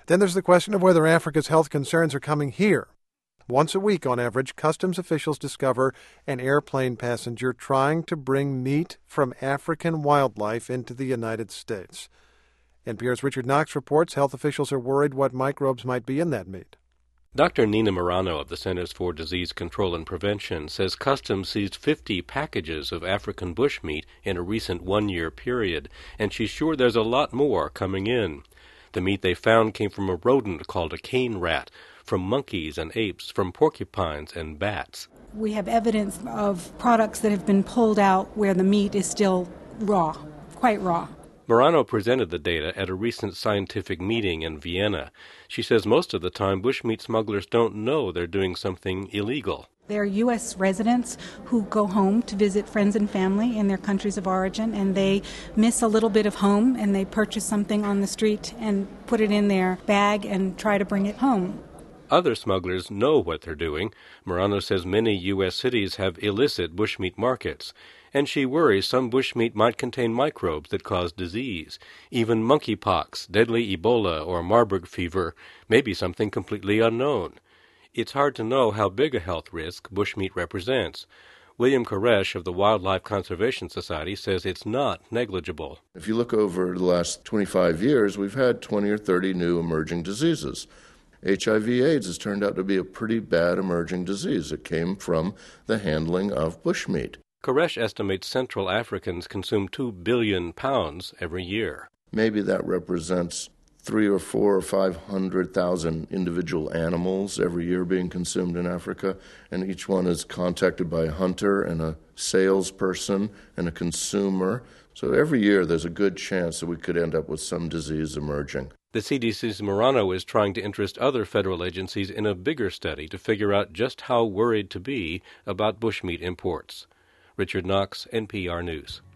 Then there's the question of whether Africa's health concerns are coming here. Once a week, on average, customs officials discover an airplane passenger trying to bring meat from African wildlife into the United States. NPR's Richard Knox reports health officials are worried what microbes might be in that meat. Dr. Nina Marano of the Centers for Disease Control and Prevention says customs seized 50 packages of African bushmeat in a recent one-year period, and she's sure there's a lot more coming in. The meat they found came from a rodent called a cane rat, from monkeys and apes, from porcupines and bats. We have evidence of products that have been pulled out where the meat is still raw, quite raw. Marano presented the data at a recent scientific meeting in Vienna. She says most of the time bushmeat smugglers don't know they're doing something illegal. They're U.S. residents who go home to visit friends and family in their countries of origin, and they miss a little bit of home, and they purchase something on the street and put it in their bag and try to bring it home. Other smugglers know what they're doing. Marano says many U.S. cities have illicit bushmeat markets, and she worries some bushmeat might contain microbes that cause disease. Even monkeypox, deadly Ebola, or Marburg fever may be something completely unknown. It's hard to know how big a health risk bushmeat represents. William Koresh of the Wildlife Conservation Society says it's not negligible. If you look over the last 25 years, we've had 20 or 30 new emerging diseases. HIV/AIDS has turned out to be a pretty bad emerging disease. It came from the handling of bushmeat. Koresh estimates Central Africans consume 2 billion pounds every year. Maybe that represents 300,000 or 400,000 or 500,000 individual animals every year being consumed in Africa, and each one is contacted by a hunter and a salesperson and a consumer. So every year there's a good chance that we could end up with some disease emerging. The CDC's Marano is trying to interest other federal agencies in a bigger study to figure out just how worried to be about bushmeat imports. Richard Knox, NPR News.